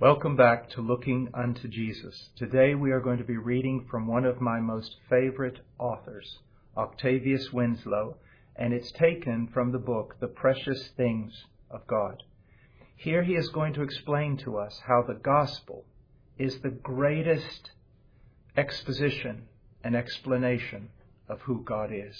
Welcome back to Looking Unto Jesus. Today we are going to be reading from one of my most favorite authors, Octavius Winslow, and it's taken from the book, The Precious Things of God. Here he is going to explain to us how the gospel is the greatest exposition and explanation of who God is.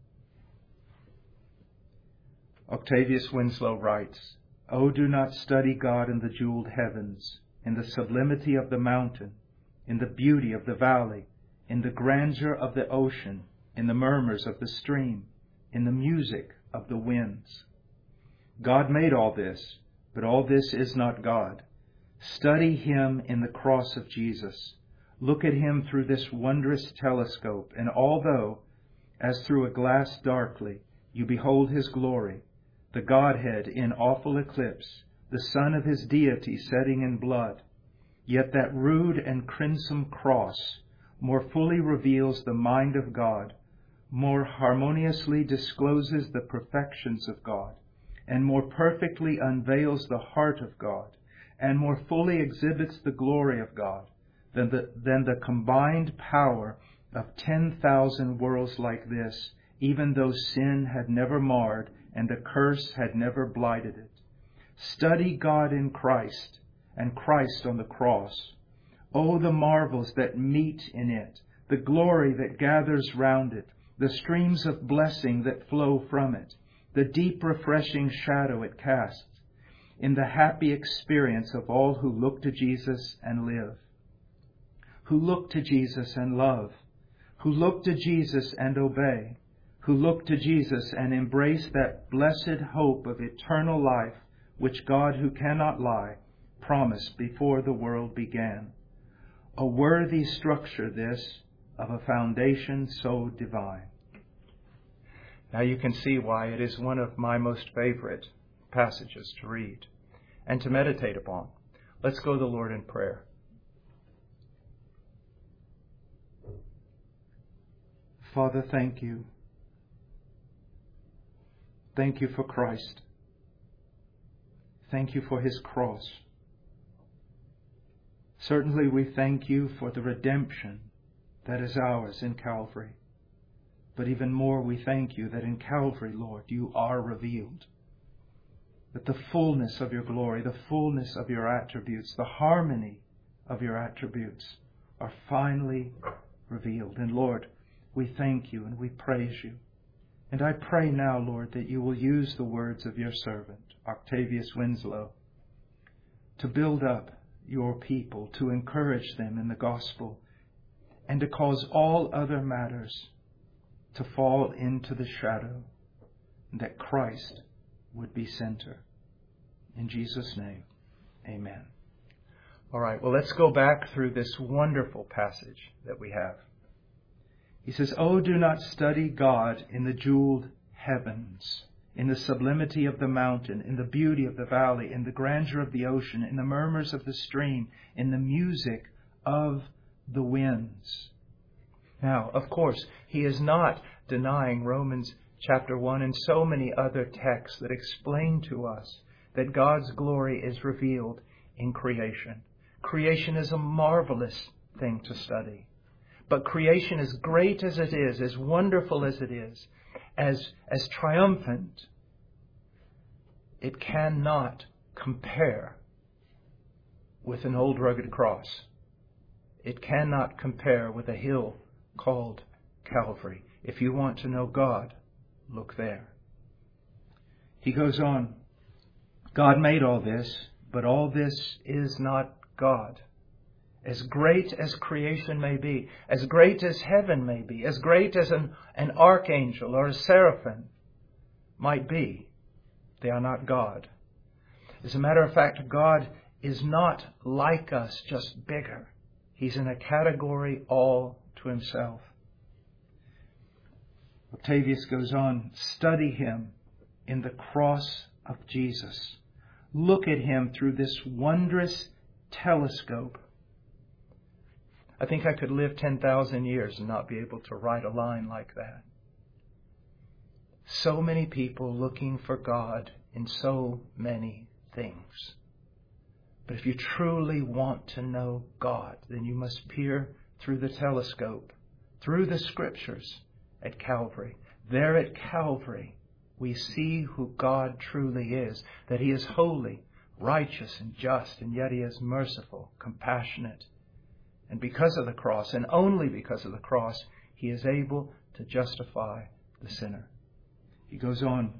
Octavius Winslow writes, "Oh, do not study God in the jeweled heavens, in the sublimity of the mountain, in the beauty of the valley, in the grandeur of the ocean, in the murmurs of the stream, in the music of the winds. God made all this, but all this is not God. Study Him in the cross of Jesus. Look at Him through this wondrous telescope, and although, as through a glass darkly, you behold His glory, the Godhead in awful eclipse, the Son of His deity setting in blood, yet that rude and crimson cross more fully reveals the mind of God, more harmoniously discloses the perfections of God, and more perfectly unveils the heart of God, and more fully exhibits the glory of God than the combined power of 10,000 worlds like this, even though sin had never marred and the curse had never blighted it. Study God in Christ and Christ on the cross. Oh, the marvels that meet in it, the glory that gathers round it, the streams of blessing that flow from it, the deep refreshing shadow it casts in the happy experience of all who look to Jesus and live, who look to Jesus and love, who look to Jesus and obey, who look to Jesus and embrace that blessed hope of eternal life which God, who cannot lie, promised before the world began. A worthy structure this of a foundation so divine." Now you can see why it is one of my most favorite passages to read and to meditate upon. Let's go to the Lord in prayer. Father, thank you. Thank you for Christ. Thank you for His cross. Certainly we thank you for the redemption that is ours in Calvary. But even more, we thank you that in Calvary, Lord, you are revealed. That the fullness of your glory, the fullness of your attributes, the harmony of your attributes are finally revealed. And Lord, we thank you and we praise you. And I pray now, Lord, that you will use the words of your servant, Octavius Winslow, to build up your people, to encourage them in the gospel, and to cause all other matters to fall into the shadow, and that Christ would be center. In Jesus' name, amen. All right, well, let's go back through this wonderful passage that we have. He says, "Oh, do not study God in the jeweled heavens, in the sublimity of the mountain, in the beauty of the valley, in the grandeur of the ocean, in the murmurs of the stream, in the music of the winds." Now, of course, he is not denying Romans chapter 1 and so many other texts that explain to us that God's glory is revealed in creation. Creation is a marvelous thing to study. But creation, as great as it is, as wonderful as it is, as triumphant, it cannot compare with an old rugged cross. It cannot compare with a hill called Calvary. If you want to know God, look there. He goes on, "God made all this, but all this is not God. As great as creation may be, as great as heaven may be, as great as an archangel or a seraphim might be, they are not God. As a matter of fact, God is not like us, just bigger. He's in a category all to himself." Octavius goes on, "Study Him in the cross of Jesus. Look at Him through this wondrous telescope." I think I could live 10,000 years and not be able to write a line like that. So many people looking for God in so many things. But if you truly want to know God, then you must peer through the telescope, through the Scriptures at Calvary. There at Calvary, we see who God truly is, that He is holy, righteous, and just, and yet He is merciful, compassionate. And because of the cross, and only because of the cross, He is able to justify the sinner. He goes on.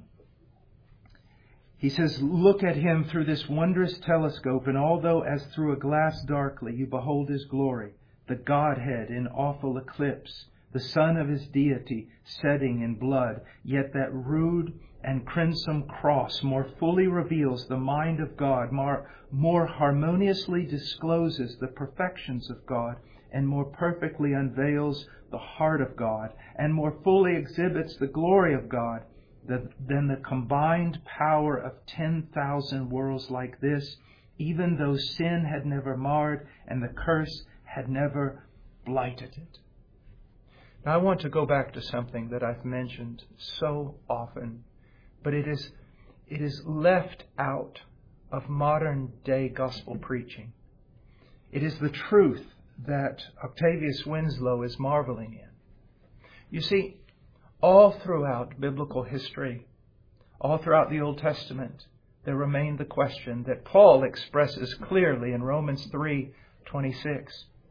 He says, look at Him through this wondrous telescope, and although as through a glass darkly you behold His glory, the Godhead in awful eclipse, the Son of His deity setting in blood, yet that rude and crimson cross more fully reveals the mind of God, more harmoniously discloses the perfections of God, and more perfectly unveils the heart of God, and more fully exhibits the glory of God than the combined power of 10,000 worlds like this, even though sin had never marred and the curse had never blighted it. Now I want to go back to something that I've mentioned so often, but it is left out of modern day gospel preaching. It is the truth that Octavius Winslow is marveling in. You see, all throughout biblical history, all throughout the Old Testament, there remained the question that Paul expresses clearly in Romans 3:26.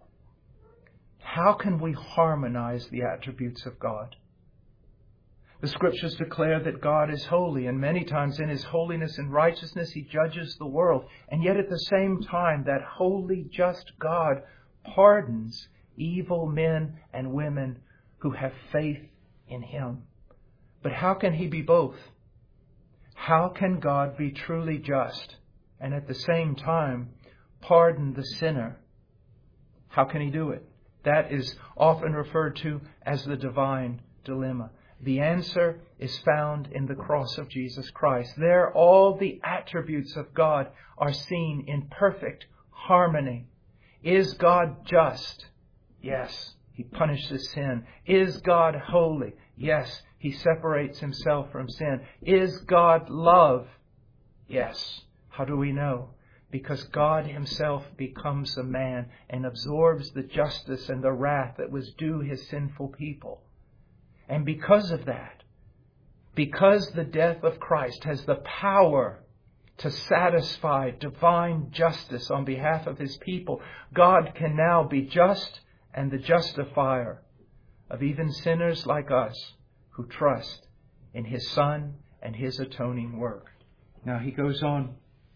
How can we harmonize the attributes of God? The Scriptures declare that God is holy, and many times in His holiness and righteousness He judges the world. And yet at the same time, that holy, just God pardons evil men and women who have faith in Him. But how can He be both? How can God be truly just and at the same time pardon the sinner? How can He do it? That is often referred to as the divine dilemma. The answer is found in the cross of Jesus Christ. There, all the attributes of God are seen in perfect harmony. Is God just? Yes, He punishes sin. Is God holy? Yes, He separates Himself from sin. Is God love? Yes. How do we know? Because God Himself becomes a man and absorbs the justice and the wrath that was due His sinful people. And because of that, because the death of Christ has the power to satisfy divine justice on behalf of His people, God can now be just and the justifier of even sinners like us who trust in His Son and His atoning work. Now He goes on.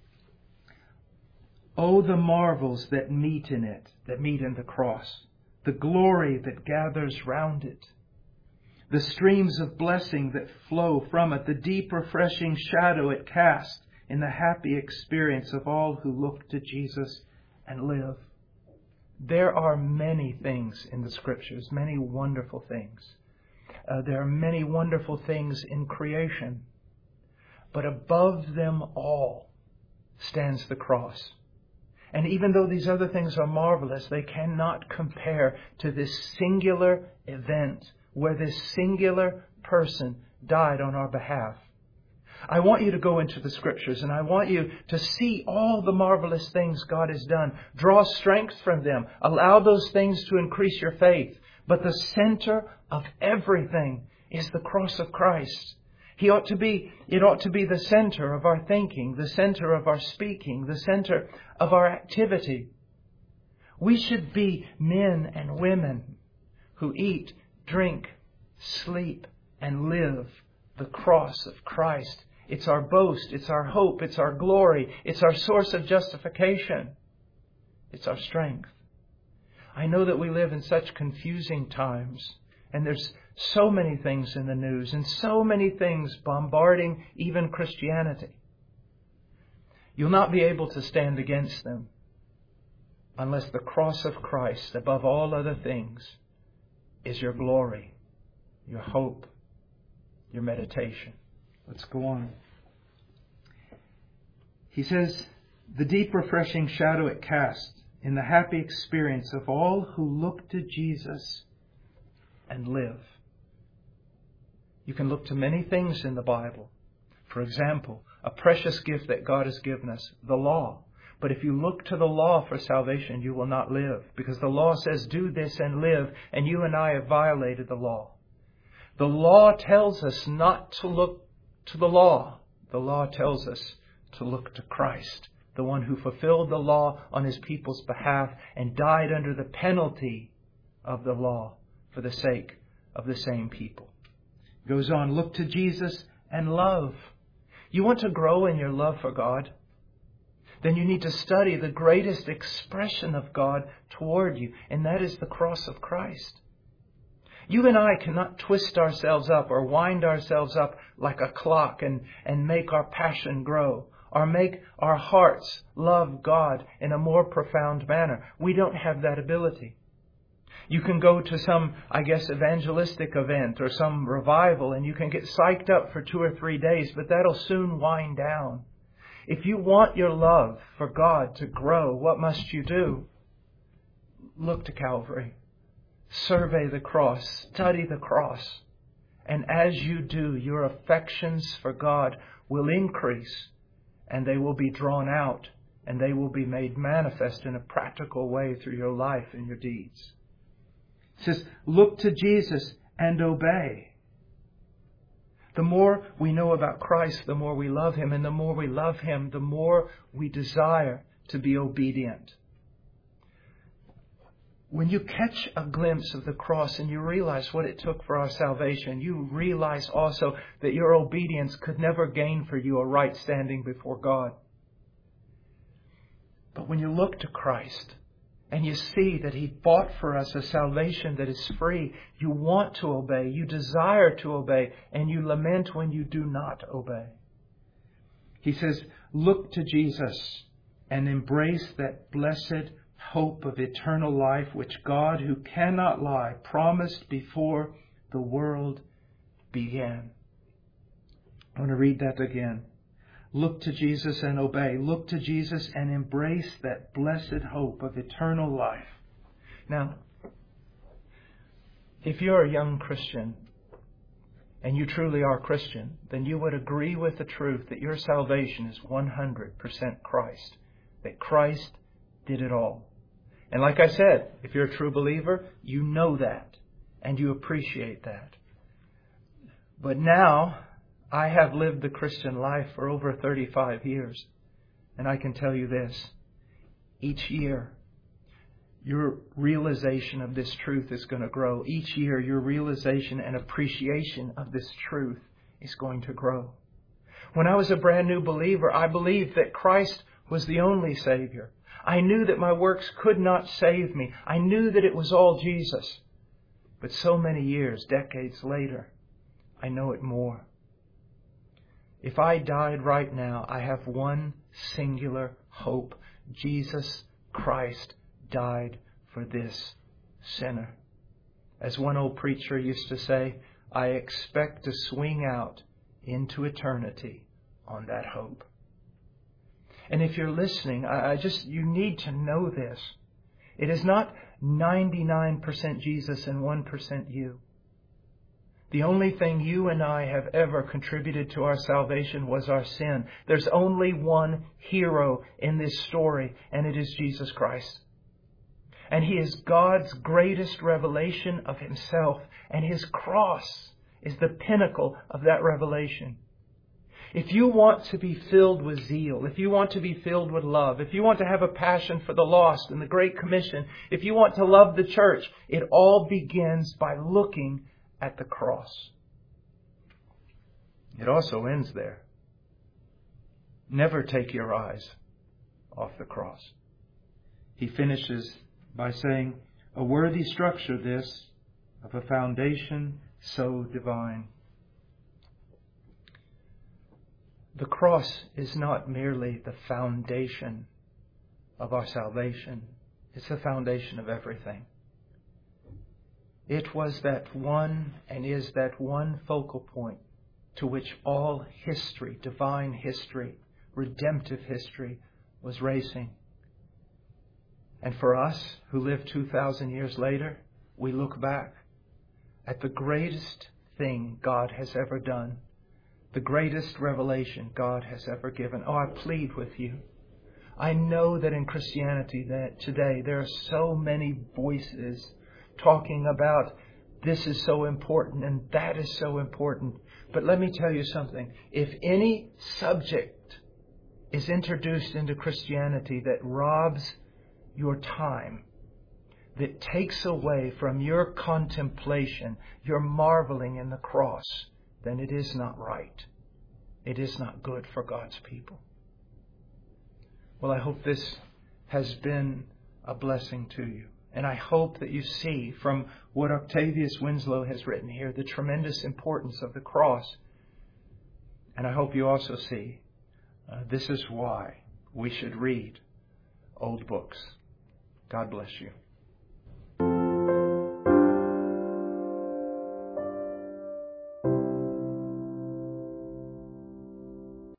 Oh, the marvels that meet in it, that meet in the cross, the glory that gathers round it, the streams of blessing that flow from it, the deep refreshing shadow it casts in the happy experience of all who look to Jesus and live. There are many things in the Scriptures, many wonderful things. There are many wonderful things in creation. But above them all stands the cross. And even though these other things are marvelous, they cannot compare to this singular event where this singular person died on our behalf. I want you to go into the Scriptures and I want you to see all the marvelous things God has done. Draw strength from them. Allow those things to increase your faith. But the center of everything is the cross of Christ. It ought to be the center of our thinking, the center of our speaking, the center of our activity. We should be men and women who eat, drink, sleep, and live the cross of Christ. It's our boast, it's our hope, it's our glory, it's our source of justification. It's our strength. I know that we live in such confusing times, and there's so many things in the news and so many things bombarding even Christianity. You'll not be able to stand against them unless the cross of Christ, above all other things, is your glory, your hope, your meditation. Let's go on. He says, the deep refreshing shadow it casts in the happy experience of all who look to Jesus and live. You can look to many things in the Bible. For example, a precious gift that God has given us, the law. But if you look to the law for salvation, you will not live. Because the law says, do this and live. And you and I have violated the law. The law tells us not to look to the law. The law tells us to look to Christ, the one who fulfilled the law on His people's behalf and died under the penalty of the law for the sake of the same people. It goes on, look to Jesus and love. You want to grow in your love for God? Then you need to study the greatest expression of God toward you, and that is the cross of Christ. You and I cannot twist ourselves up or wind ourselves up like a clock and make our passion grow or make our hearts love God in a more profound manner. We don't have that ability. You can go to some, evangelistic event or some revival and you can get psyched up for 2 or 3 days, but that'll soon wind down. If you want your love for God to grow, what must you do? Look to Calvary. Survey the cross. Study the cross. And as you do, your affections for God will increase and they will be drawn out and they will be made manifest in a practical way through your life and your deeds. It says, look to Jesus and obey. The more we know about Christ, the more we love Him. And the more we love Him, the more we desire to be obedient. When you catch a glimpse of the cross and you realize what it took for our salvation, you realize also that your obedience could never gain for you a right standing before God. But when you look to Christ and you see that He bought for us a salvation that is free, you want to obey, you desire to obey, and you lament when you do not obey. He says, look to Jesus and embrace that blessed hope of eternal life which God, who cannot lie, promised before the world began. I want to read that again. Look to Jesus and obey. Look to Jesus and embrace that blessed hope of eternal life. Now, if you're a young Christian, and you truly are Christian, then you would agree with the truth that your salvation is 100% Christ. That Christ did it all. And like I said, if you're a true believer, you know that and you appreciate that. But now, I have lived the Christian life for over 35 years. And I can tell you this, each year, your realization of this truth is going to grow. Each year, your realization and appreciation of this truth is going to grow. When I was a brand new believer, I believed that Christ was the only Savior. I knew that my works could not save me. I knew that it was all Jesus. But so many years, decades later, I know it more. If I died right now, I have one singular hope. Jesus Christ died for this sinner. As one old preacher used to say, I expect to swing out into eternity on that hope. And if you're listening, you need to know this. It is not 99% Jesus and 1% you. The only thing you and I have ever contributed to our salvation was our sin. There's only one hero in this story, and it is Jesus Christ. And He is God's greatest revelation of Himself, and His cross is the pinnacle of that revelation. If you want to be filled with zeal, if you want to be filled with love, if you want to have a passion for the lost and the Great Commission, if you want to love the church, it all begins by looking at the cross. It also ends there. Never take your eyes off the cross. He finishes by saying, a worthy structure this, of a foundation so divine. The cross is not merely the foundation of our salvation. It's the foundation of everything. It was that one and is that one focal point to which all history, divine history, redemptive history, was racing. And for us who live 2,000 years later, we look back at the greatest thing God has ever done. The greatest revelation God has ever given. Oh, I plead with you. I know that in Christianity that today there are so many voices talking about this is so important and that is so important. But let me tell you something. If any subject is introduced into Christianity that robs your time, that takes away from your contemplation, your marveling in the cross, then it is not right. It is not good for God's people. Well, I hope this has been a blessing to you. And I hope that you see from what Octavius Winslow has written here the tremendous importance of the cross. And I hope you also see this is why we should read old books. God bless you.